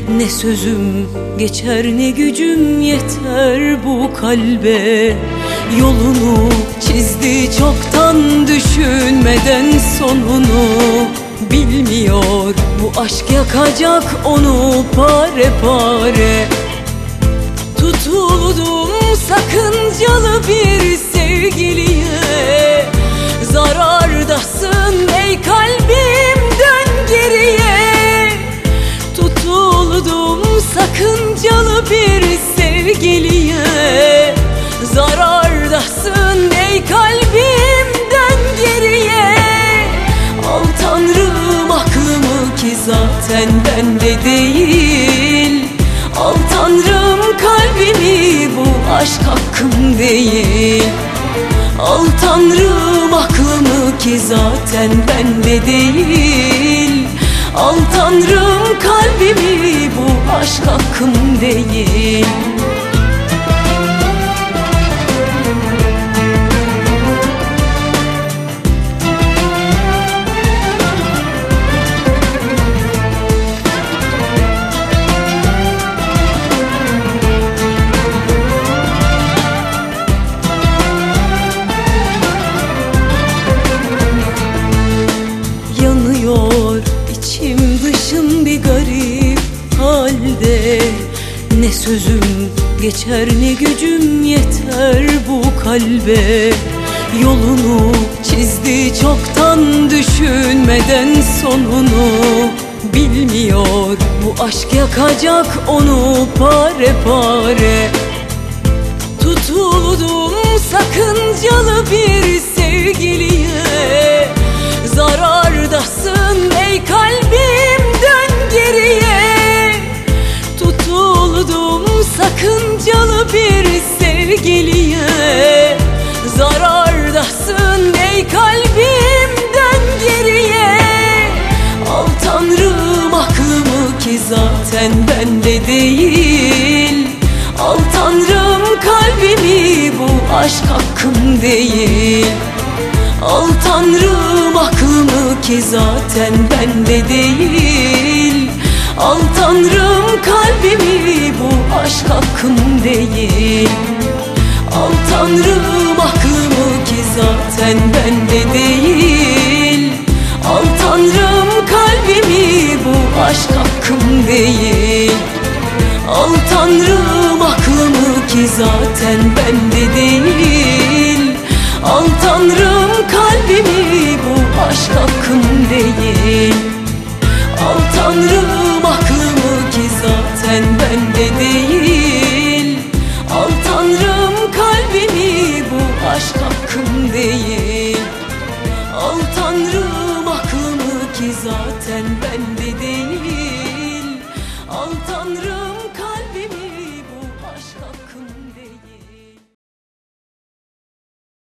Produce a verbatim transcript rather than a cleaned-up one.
Ne sözüm geçer ne gücüm yeter bu kalbe. Yolunu çizdi çoktan düşünmeden sonunu. Bilmiyor bu aşk yakacak onu pare pare. Tutuldum sakıncalı bir sevgiliye. Zarardasın ey kalbim, dön geriye. Tutuldum sakıncalı bir sevgiliye. Zarardasın ey kalbim, dön geriye. Al Tanrım aklımı ki zaten bende değil. Al Tanrım kalbimi, bu aşk hakkım değil. Al Tanrım aklımı ki zaten bende değil. Al Tanrım kalbimi, bu aşk hakkım değil. İçim dışım bir garip halde. Ne sözüm geçer ne gücüm yeter bu kalbe. Yolunu çizdi çoktan düşünmeden sonunu. Bilmiyor bu aşk yakacak onu pare pare. Tutuldum sakıncalı bir sevgiliye. Zarardasın ey kalbim, dön geriye. Tutuldum sakıncalı bir sevgiliye. Zarardasın ey kalbim, dön geriye. Al Tanrım aklımı ki zaten bende değil. Al Tanrım kalbimi, bu aşk hakkım değil. Al Tanrım aklımı ki zaten bende değil. Al Tanrım kalbimi, bu aşk hakkım değil. Al Tanrım aklımı ki zaten bende değil. Al Tanrım kalbimi, bu aşk hakkım değil. Al Tanrım aklımı ki zaten bende değil. Al Tanrım kalbimi, bu aşk hakkım değil. Al Tanrım aklımı ki zaten bende değil. Al Tanrım kalbimi, bu aşk hakkım değil. Al Tanrım aklımı ki zaten bende değil.